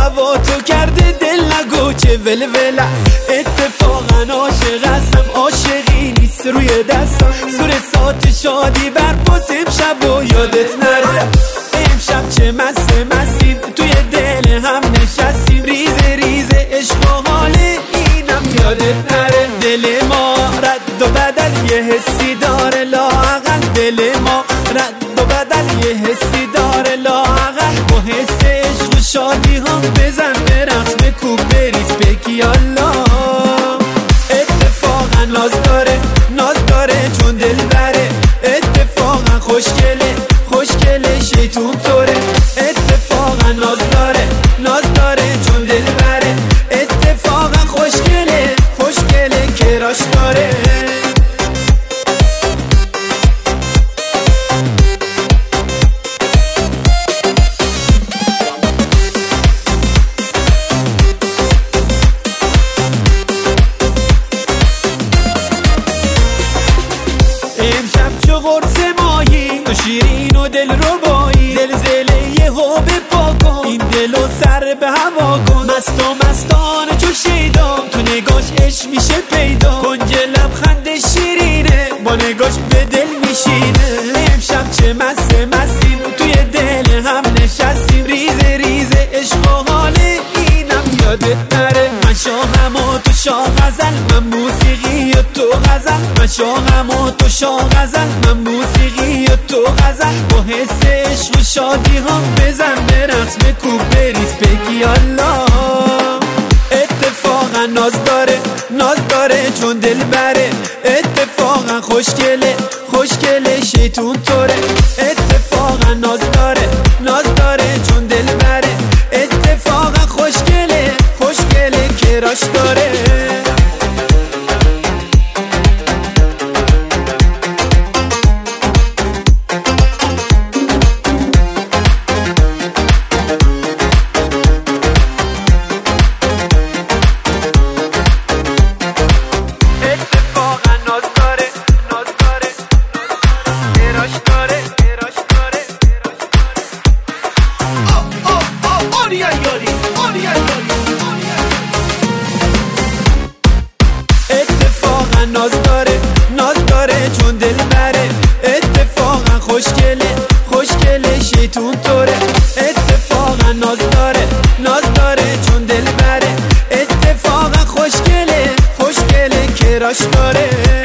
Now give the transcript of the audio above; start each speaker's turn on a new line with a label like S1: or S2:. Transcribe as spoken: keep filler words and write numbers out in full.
S1: هوا تو کرده دل نگو چه ولول است. اتفاقا عاشق هستم، عاشقی نیست روی دستم. سور سات شادی برپاس امشب و یادت نره. امشب چه مست مستیم توی دل هم نشستیم. ریزه ریزه عشق و حال اینم یادت نره. دل ما رد و بدل یه حسی داره لااقل. دل ما رد و بدل یه حسی داره لااقل. با حس عشق و شادی هم بزن به رقص بکوب بریز بگی الله. اتفاقا ناز داره ناز داره چون دل بره. اتفاقا خوشگله خوشگله شیطون طوره. اتفاقا ناز داره ناز داره چون دل بره. اتفاقا خوشگله خوشگله کراش داره. امشب چو قرص مایی تو شیرین و دل ربایی. زلزله یه هو پا کن این دل و سر به هوا کن. مست و مستانه چو شیدا تو نگاش عشق میشه پیدا. کنج لبخند شیرینه با نگاش به دل میشینه. امشب چه مست مستیم توی دل هم نشستیم. ریزه ریزه عشق و حال اینم یادت نره. من شاهم و تو شاه غزل، من موسیقی و تو غزل. من شاهم و تو شاه غزل، من موسیقی و تو غزل. با حس عشق و شادی هم بزن به رقص بکوب بریز بگی الله. اتفاقا ناز داره ناز داره چون دل بره. اتفاقا خوشگله خوشگله شیطون طوره. اتفاقا ناز داره ناز داره چون دل بره. اتفاقا خوشگله خوشگله کراش داره. اتفاقا ناز داره ناز داره چون دل بره. اتفاقا خوشگله خوشگله شیطون طوره. اتفاقا ناز داره ناز داره چون دل بره. اتفاقا خوشگله خوشگله کراش داره.